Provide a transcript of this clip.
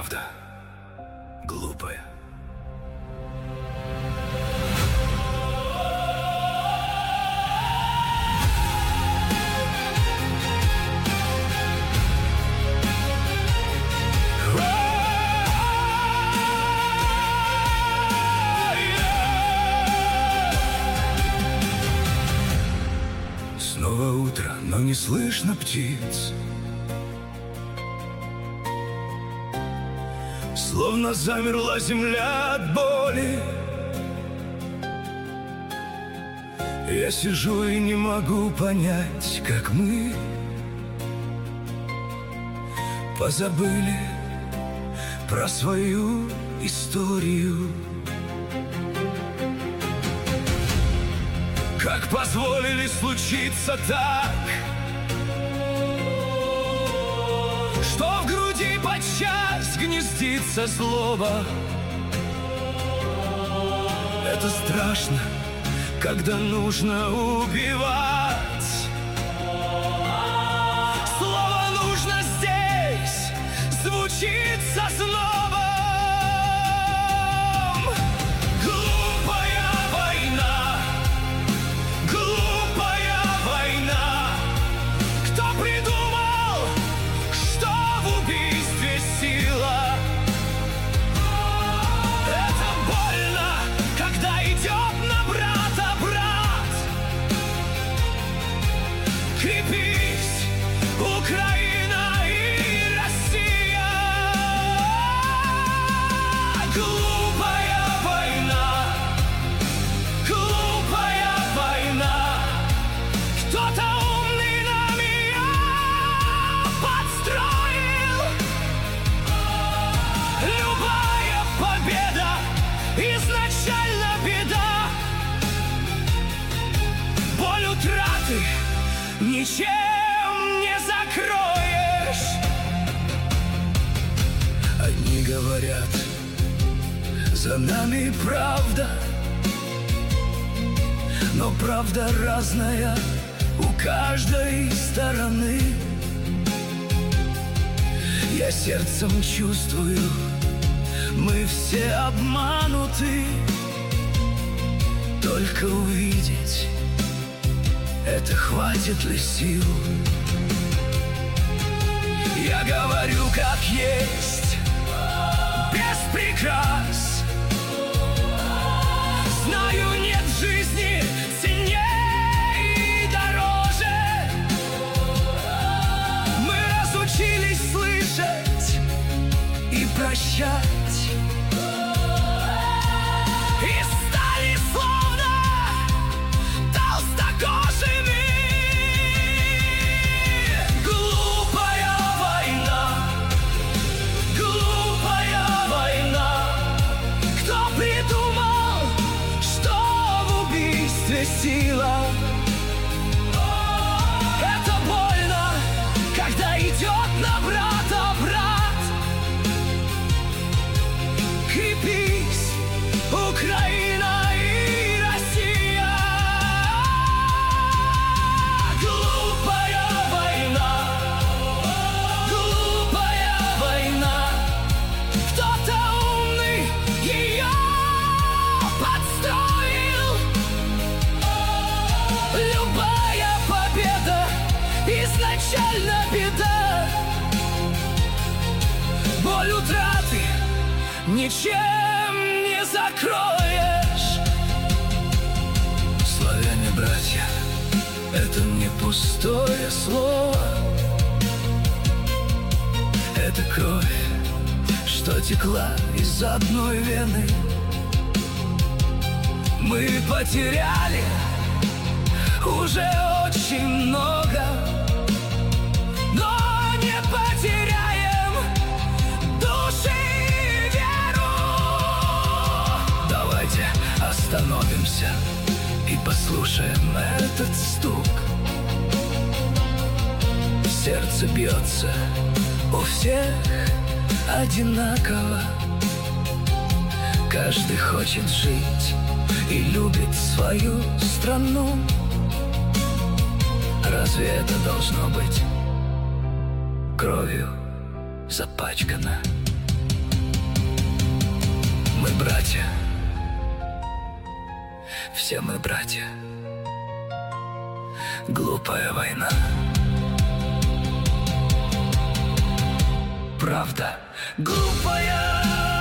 правда глупая. Снова утро, но не слышно птиц. Словно замерла земля от боли. Я сижу и не могу понять, как мы позабыли про свою историю. Как позволили случиться так, что в груди подчас гнездится злоба. Это страшно, когда нужно убивать. Слово нужно здесь звучит со злобом. Крепись, Украина и Россия! Глупая война, глупая война. Кто-то умный нам ее подстроил. Любая победа изначально беда. Боль утраты ничем не закроешь. Одни говорят, за нами правда, но правда разная у каждой стороны. Я сердцем чувствую, мы все обмануты. Только увидеть, это хватит ли сил? Я говорю как есть, без прикрас. Знаю, нет в жизни ценней и дороже. Мы разучились слышать и прощать. И стали словно толстокожими. Глупая война, глупая война. Кто придумал, что в убийстве сила? Это больно, когда идет на брата брат. Крепись, Украина и Россия! Глупая война, глупая война. Кто-то умный ее подстроил. Любая победа изначально беда. Боль утраты ничем не закроешь. Славяне, братья, это не пустое слово. Это кровь, что текла из одной вены. Мы потеряли уже очень много, но не потеряем души и веру. Давайте остановимся и послушаем этот стук. Сердце бьется у всех одинаково. Каждый хочет жить и любит свою страну. Разве это должно быть кровью запачкано? мы братья, все мы братья. Глупая война. Правда, глупая